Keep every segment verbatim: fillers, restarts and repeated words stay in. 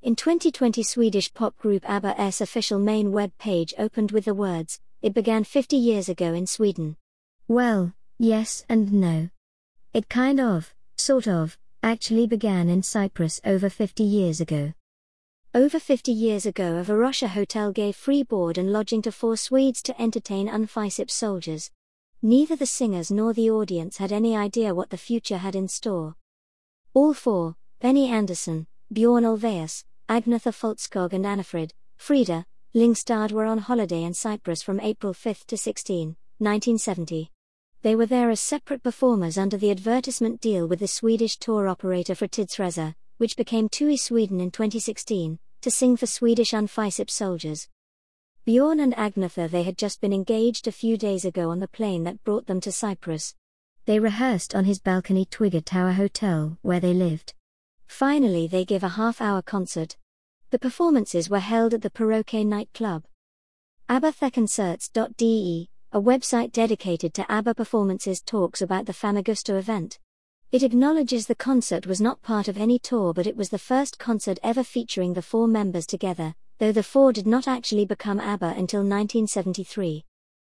In twenty twenty, Swedish pop group ABBA's official main web page opened with the words, "It began fifty years ago in Sweden." Well, yes and no. It kind of, sort of, actually began in Cyprus over fifty years ago. Over fifty years ago, a Varosha hotel gave free board and lodging to four Swedes to entertain UNFICYP soldiers. Neither the singers nor the audience had any idea what the future had in store. All four, Benny Andersson, Bjorn Ulvaeus, Agnetha Foltskog and Annifrid, Frida, Lyngstad were on holiday in Cyprus from April fifth to sixteenth, nineteen seventy. They were there as separate performers under the advertisement deal with the Swedish tour operator Fritidsresor, which became T U I Sweden in twenty sixteen, to sing for Swedish UNFICYP soldiers. Bjorn and Agnetha, they had just been engaged a few days ago on the plane that brought them to Cyprus. They rehearsed on his balcony Twigger Tower Hotel, where they lived. Finally, they give a half-hour concert. The performances were held at the Paroque nightclub. ABBA Thekonserts dot D E, a website dedicated to ABBA performances, talks about the Famagusta event. It acknowledges the concert was not part of any tour, but it was the first concert ever featuring the four members together, though the four did not actually become ABBA until nineteen seventy-three.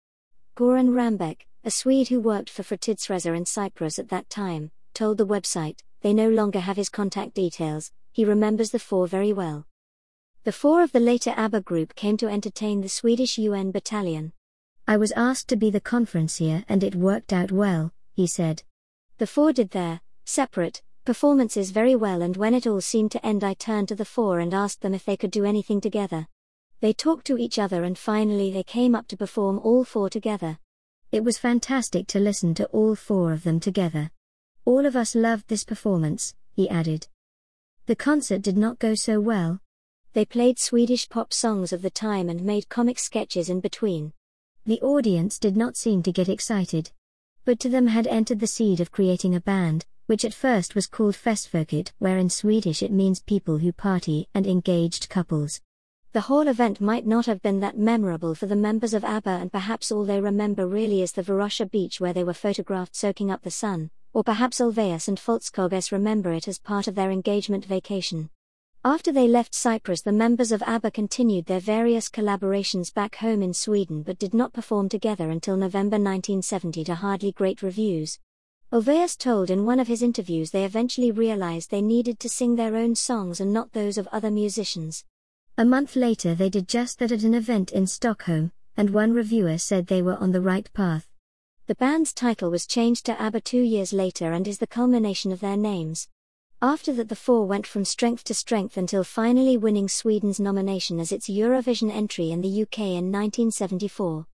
Goran Rambeck, a Swede who worked for Fritidsresor in Cyprus at that time, told the website, they no longer have his contact details, he remembers the four very well. The four of the later ABBA group came to entertain the Swedish U N battalion. I was asked to be the conferencier and it worked out well, he said. The four did their separate performances very well, and when it all seemed to end, I turned to the four and asked them if they could do anything together. They talked to each other and finally they came up to perform all four together. It was fantastic to listen to all four of them together. All of us loved this performance, he added. The concert did not go so well. They played Swedish pop songs of the time and made comic sketches in between. The audience did not seem to get excited. But to them had entered the seed of creating a band, which at first was called Festfolket, where in Swedish it means people who party, and engaged couples. The whole event might not have been that memorable for the members of ABBA, and perhaps all they remember really is the Varosha beach where they were photographed soaking up the sun, or perhaps Ulvaeus and Foltskogs remember it as part of their engagement vacation. After they left Cyprus, the members of ABBA continued their various collaborations back home in Sweden but did not perform together until November nineteen seventy to hardly great reviews. Ulvaeus told in one of his interviews they eventually realized they needed to sing their own songs and not those of other musicians. A month later they did just that at an event in Stockholm, and one reviewer said they were on the right path. The band's title was changed to ABBA two years later and is the culmination of their names. After that, the four went from strength to strength until finally winning Sweden's nomination as its Eurovision entry in the U K in nineteen seventy-four.